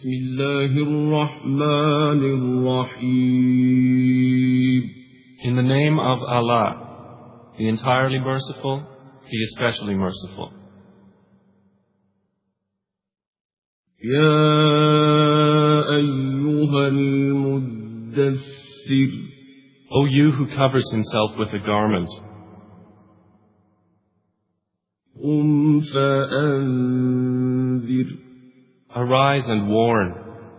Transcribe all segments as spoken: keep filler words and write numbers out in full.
بسم الله الرحمن الرحيم. In the name of Allah, the entirely merciful, the especially merciful. يا أيها المدثر. O you who covers himself with a garment, قم فأنذر. arise and warn,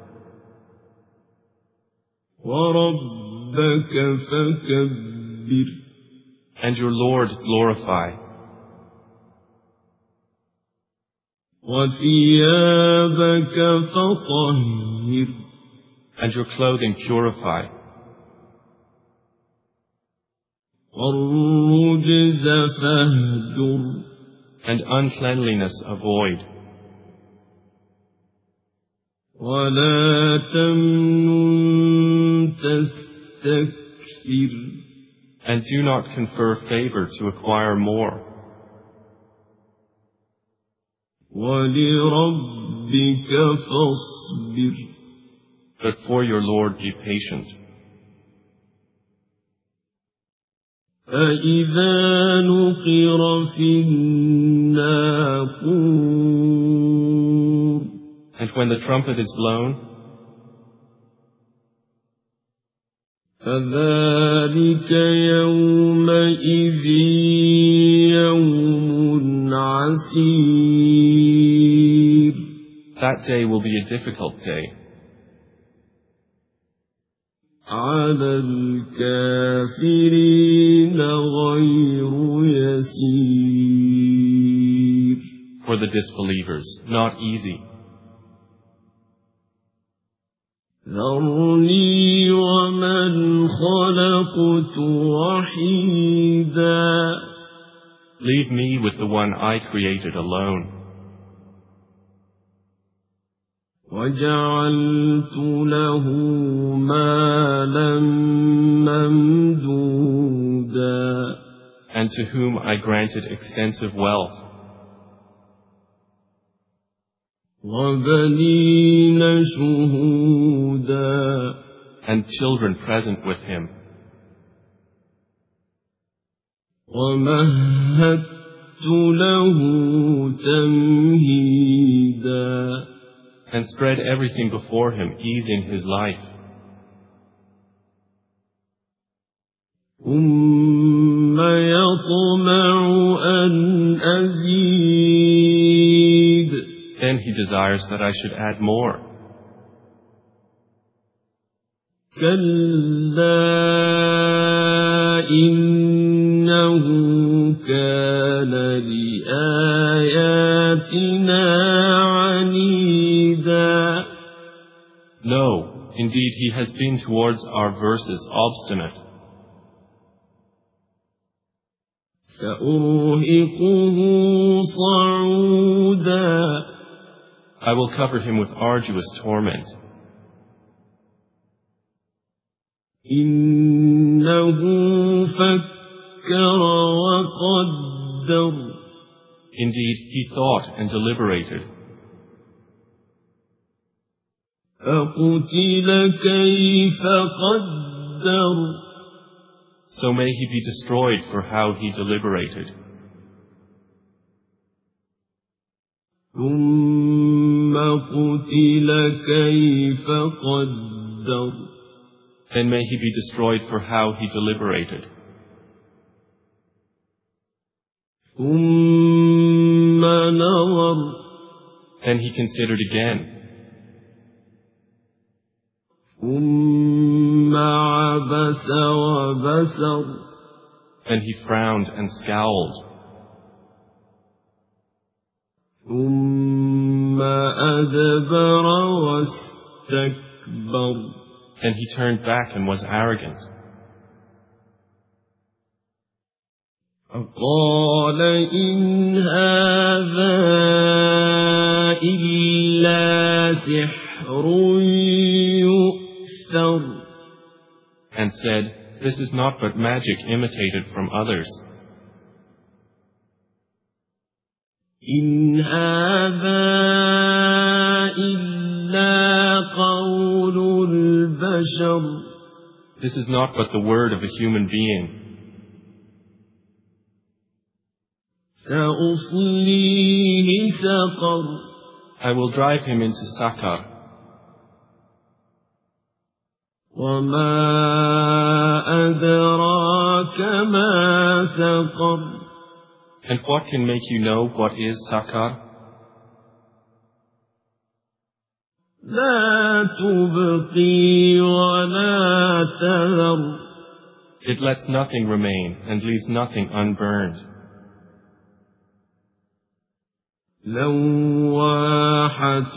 وربك فكبر. and your Lord glorify, وثيابك فطهر. and your clothing purify, والرجز فاهجر. and uncleanliness avoid, ولا تمنن تستكثر. and do not confer favor to acquire more. ولربك فاصبر. But for your Lord be patient. فإذا نقر في الناقور. And when the trumpet is blown, فذلك يومئذ يوم عسير. that day will be a difficult day. على الكافرين غير يسير. For the disbelievers, not easy. ذرني ومن خلقت وحيدا. Leave me with the one I created alone. وجعلت له مالا ممدودا. And to whom I granted extensive wealth, وبنين شهودا. and children present with him, ومهدت له تمهيدا. and spread everything before him, easing his life. ثم يطمع أن أزيد. Then he desires that I should add more. كلا إنه كان لآياتنا عنيدا. No, indeed he has been towards our verses obstinate. سأرهقه صعودا. I will cover him with arduous torment. إنه فكر وقدر. Indeed, he thought and deliberated. فقتل كيف قدر. So may he be destroyed for how he deliberated. ثم قتل كيف قدر. Then may he be destroyed for how he deliberated. ثم نظر. Then he considered again. ثم عبس وبسر. Then he frowned and scowled. ثم أدبر واستكبر. Then he turned back and was arrogant. فقال إن هذا إلا سحر يؤثر. And said, this is not but magic imitated from others. إن هذا إلا قول البشر. This is not but the word of a human being. سأصليه سقر. I will drive him into Sakar. وما أدراك ما سقر. And what can make you know what is Sakar? لا تبقي ولا تذر. It lets nothing remain and leaves nothing unburned. لواحة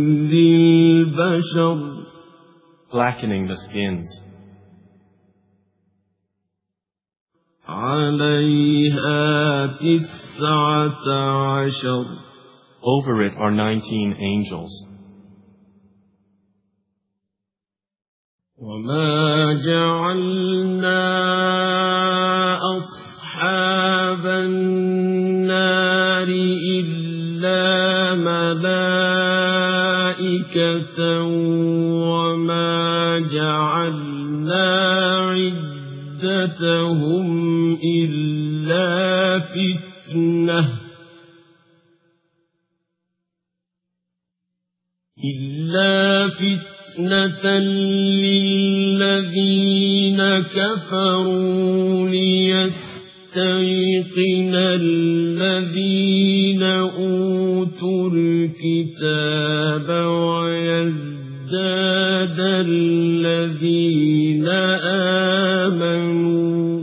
للبشر. Blackening the skins. عليها تسعة عشر. Over it are nineteen angels. وما جعلنا أصحاب النار إلا ملائكة وما جعلنا عدتهم إلا فتنة إلا فتنة للذين كفروا ليستيقن الذين أوتوا الكتاب ويزداد الذين آمنوا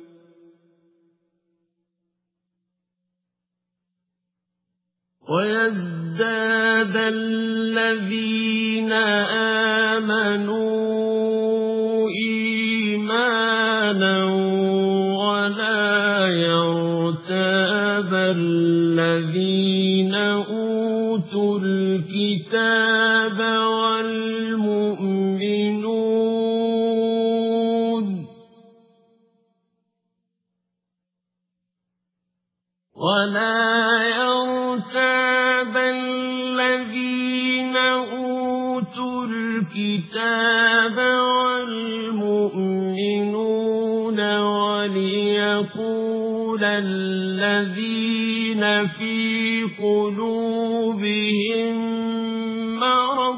ويزداد الذين آمنوا إيمانا ولا يرتاب الذين أوتوا الكتاب والمؤمنون ولا يرتاب الذين أوتوا الكتاب والمؤمنون وليقول الذين في قلوبهم مرض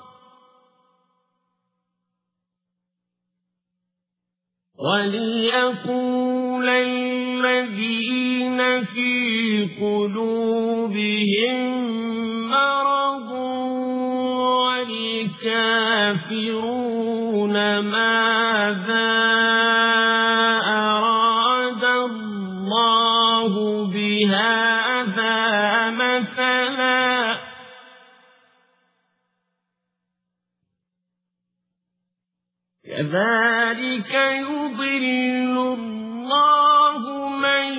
وليقول الذين في قلوبهم مرض والكافرون ماذا أراد الله بهذا مثلا كذلك يضل الله من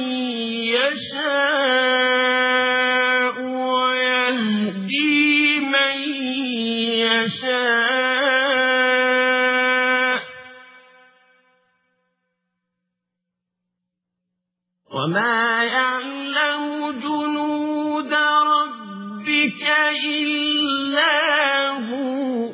يشاء ويهدي من يشاء وما يعلم جنود ربك إلا هو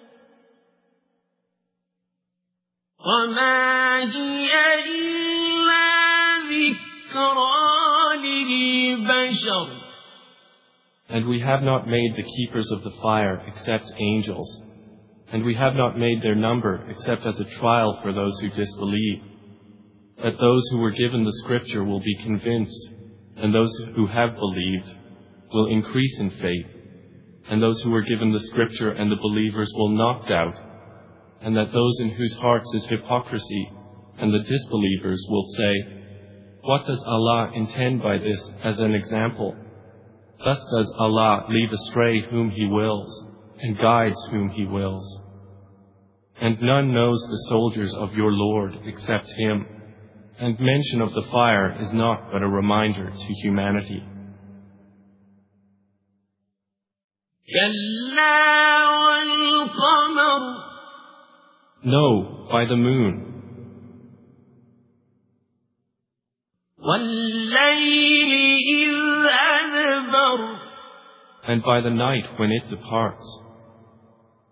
وما هي إلا ذكرى للبشر. And we have not made the keepers of the fire except angels, and we have not made their number except as a trial for those who disbelieve, that those who were given the scripture will be convinced, and those who have believed will increase in faith, and those who were given the scripture and the believers will not doubt, and that those in whose hearts is hypocrisy and the disbelievers will say, what does Allah intend by this as an example? Thus does Allah lead astray whom He wills, and guides whom He wills. And none knows the soldiers of your Lord except Him, and mention of the fire is not but a reminder to humanity. No, by the moon. And by the night when it departs.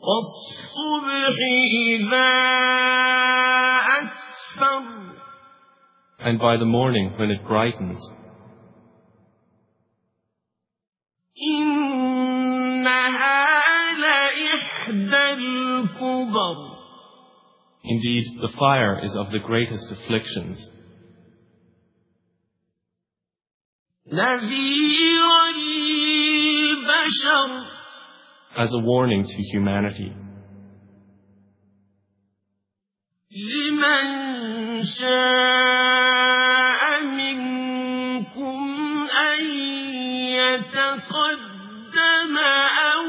والصبح إذا أسفر And by the morning when it brightens. إنها لإحدى الكبر Indeed, the fire is of the greatest afflictions. نذيرا للبشر As a warning to humanity. لمن شاء منكم أن يتقدم أو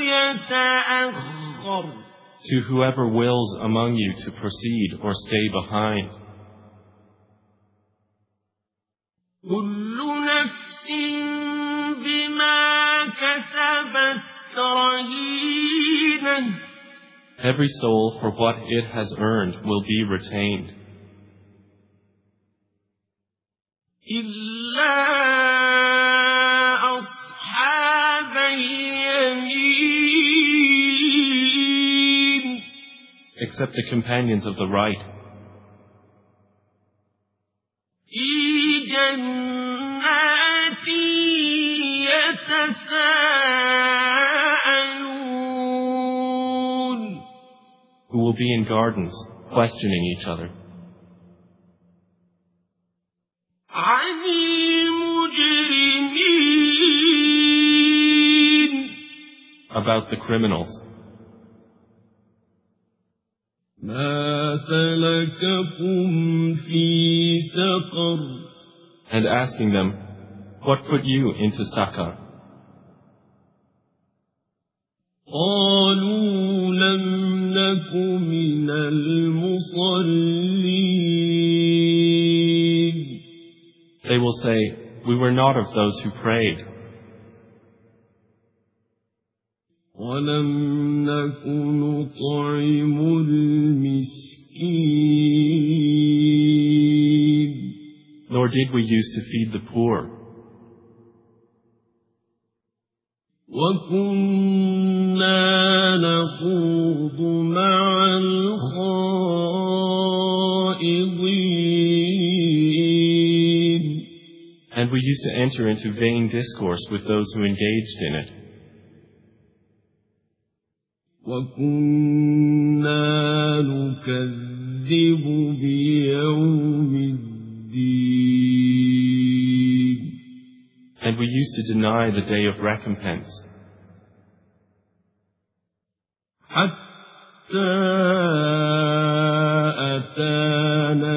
يتأخر To whoever wills among you to proceed or stay behind. كل نفس بما كسبت رهينة Every soul for what it has earned will be retained. إلا أصحاب اليمين Except the companions of the right. في جنات يتساءلون Who will be in gardens, questioning each other. عن المجرمين About the criminals. ما سلككم في سقر And asking them, what put you into Saqar? قالوا لم نك من المصلين They will say, we were not of those who prayed. ولم نك نطعم المسكين Nor did we use to feed the poor. وكنا نخوض مع الخائضين And we used to enter into vain discourse with those who engaged in it. وكنا نكذب بيوم الدين And we used to deny the day of recompense. حتى أتانا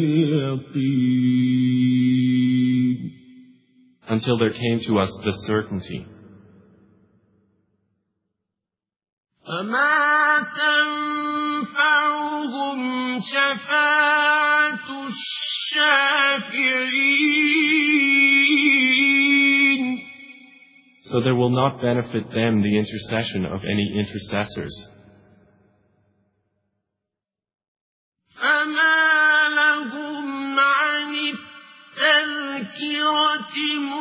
اليقين Until there came to us the certainty. فما تنفعهم شفاعة الشافعين So there will not benefit them the intercession of any intercessors. فما لهم عن التذكرة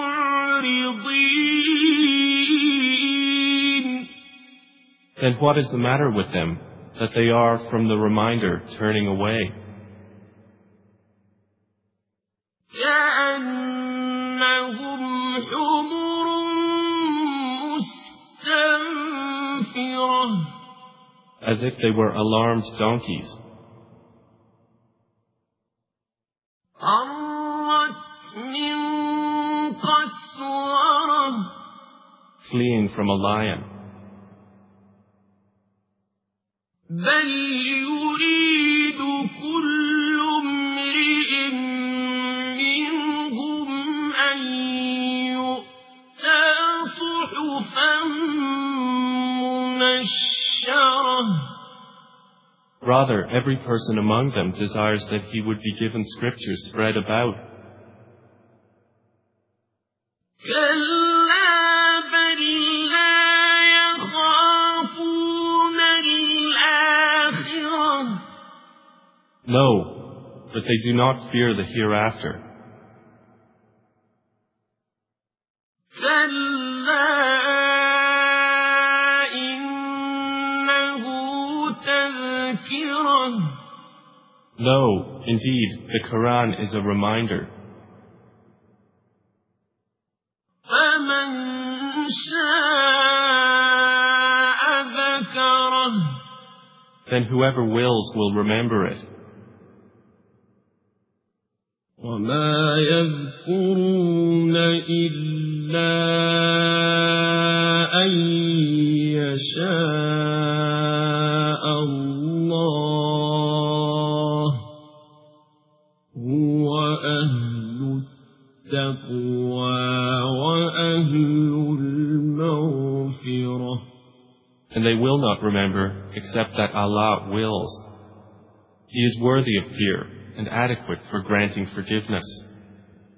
معرضين Then what is the matter with them, that they are from the reminder turning away? كأنهم حمر مستنفرة As if they were alarmed donkeys, فرت من قسورة fleeing from a lion. بل يريد كل امرئ منهم أن يؤتى صحفا منشرة Rather, every person among them desires that he would be given scriptures spread about. كلا بل لا يخافون الآخرة No, but they do not fear the hereafter. كلا إنه No, indeed, the Quran is a reminder. فَمَنْ شَاءَ ذَكَرَهُ. Then whoever wills will remember it. وَمَا يَذْكُرُونَ إِلَّا أَن يَشَاءَ اللَّهُ هُوَ أَهْلُ التَّقْوَى وَأَهْلُ الْمَغْفِرَةِ. And they will not remember except that Allah wills. He is worthy of fear and adequate for granting forgiveness.